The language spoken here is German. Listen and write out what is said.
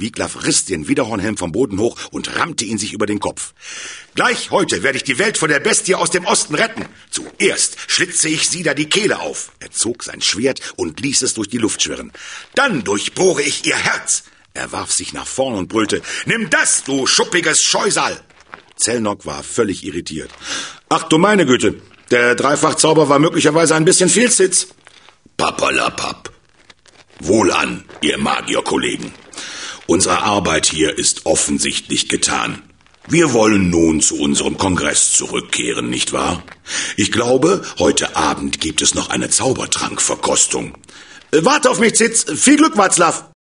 Wiglaf riss den Widerhornhelm vom Boden hoch und rammte ihn sich über den Kopf. Gleich heute werde ich die Welt vor der Bestie aus dem Osten retten. Zuerst schlitze ich Sida die Kehle auf. Er zog sein Schwert und ließ es durch die Luft schwirren. Dann durchbohre ich ihr Herz. Er warf sich nach vorn und brüllte: Nimm das, du schuppiges Scheusal! Zelnok war völlig irritiert. Ach du meine Güte, der Dreifachzauber war möglicherweise ein bisschen Fehlsitz. Papperlapapp. Wohlan, ihr Magierkollegen. Unsere Arbeit hier ist offensichtlich getan. Wir wollen nun zu unserem Kongress zurückkehren, nicht wahr? Ich glaube, heute Abend gibt es noch eine Zaubertrankverkostung. Warte auf mich, Zitz. Viel Glück, Václav.